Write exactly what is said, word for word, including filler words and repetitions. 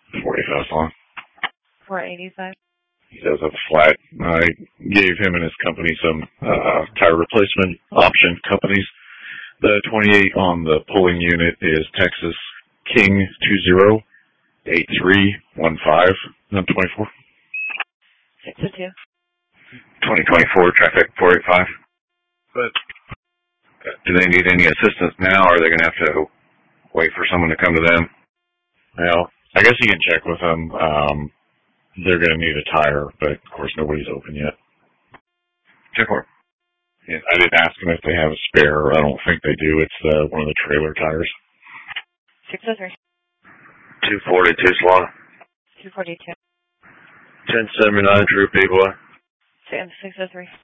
forty-five long. four eighty-five. He does have a flat. I gave him and his company some uh, tire replacement option companies. The twenty-eight on the pulling unit is Texas King two zero eight three one five. Not twenty-four. six oh two. twenty twenty-four traffic four eighty-five. But do they need any assistance now, or are they going to have to wait for someone to come to them? Well, I guess you can check with them. Um, they're going to need a tire, but of course nobody's open yet. Check for it. Yeah, I didn't ask them if they have a spare. I don't think they do. It's uh, one of the trailer tires. six oh three. two forty-two slot. two forty-two. ten seventy-nine True People. six oh three.